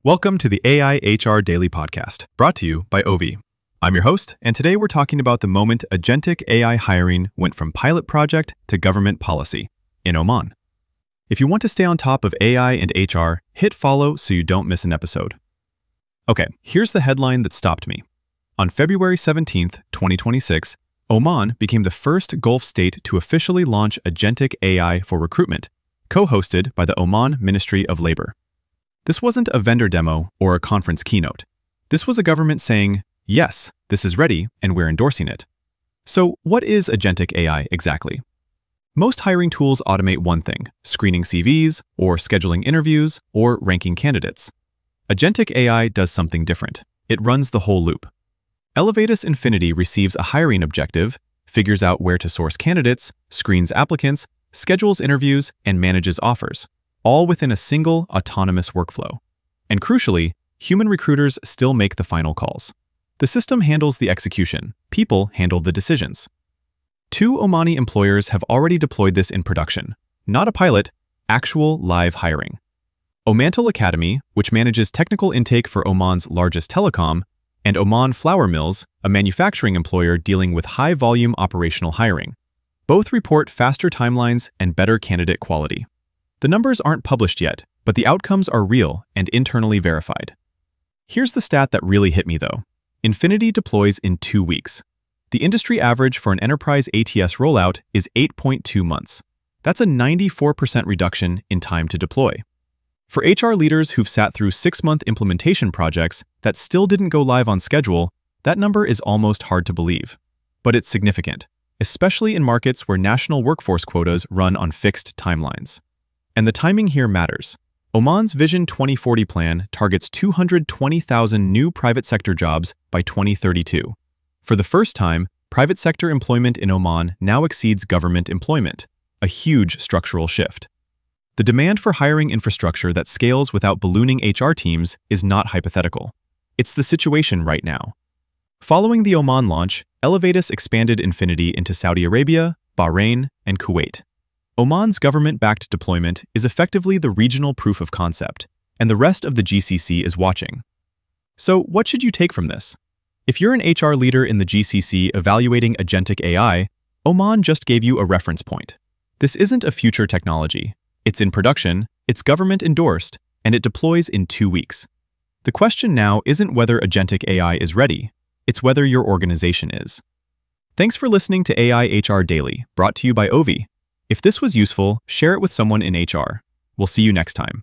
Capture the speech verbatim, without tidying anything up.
Welcome to the A I H R Daily Podcast, brought to you by Ovi. I'm your host, and today we're talking about the moment agentic A I hiring went from pilot project to government policy in Oman. If you want to stay on top of A I and H R, hit follow so you don't miss an episode. Okay, here's the headline that stopped me. On February seventeenth, twenty twenty-six, Oman became the first Gulf state to officially launch agentic A I for recruitment, co-hosted by the Oman Ministry of Labor. This wasn't a vendor demo or a conference keynote. This was a government saying, yes, this is ready and we're endorsing it. So what is agentic A I exactly? Most hiring tools automate one thing, screening C Vs, or scheduling interviews, or ranking candidates. Agentic A I does something different. It runs the whole loop. Elevatus Infinity receives a hiring objective, figures out where to source candidates, screens applicants, schedules interviews, and manages offers, all within a single autonomous workflow. And crucially, human recruiters still make the final calls. The system handles the execution, people handle the decisions. Two Omani employers have already deployed this in production, not a pilot, actual live hiring. Omantel Academy, which manages technical intake for Oman's largest telecom, and Oman Flour Mills, a manufacturing employer dealing with high-volume operational hiring. Both report faster timelines and better candidate quality. The numbers aren't published yet, but the outcomes are real and internally verified. Here's the stat that really hit me though. Infinity deploys in two weeks. The industry average for an enterprise A T S rollout is eight point two months. That's a ninety-four percent reduction in time to deploy. For H R leaders who've sat through six-month implementation projects that still didn't go live on schedule, that number is almost hard to believe. But it's significant, especially in markets where national workforce quotas run on fixed timelines. And the timing here matters. Oman's Vision twenty forty plan targets two hundred twenty thousand new private sector jobs by twenty thirty-two. For the first time, private sector employment in Oman now exceeds government employment, a huge structural shift. The demand for hiring infrastructure that scales without ballooning H R teams is not hypothetical. It's the situation right now. Following the Oman launch, Elevatus expanded Infinity into Saudi Arabia, Bahrain, and Kuwait. Oman's government-backed deployment is effectively the regional proof of concept, and the rest of the G C C is watching. So what should you take from this? If you're an H R leader in the G C C evaluating agentic A I, Oman just gave you a reference point. This isn't a future technology. It's in production, it's government-endorsed, and it deploys in two weeks. The question now isn't whether agentic A I is ready, it's whether your organization is. Thanks for listening to A I H R Daily, brought to you by Ovi. If this was useful, share it with someone in H R. We'll see you next time.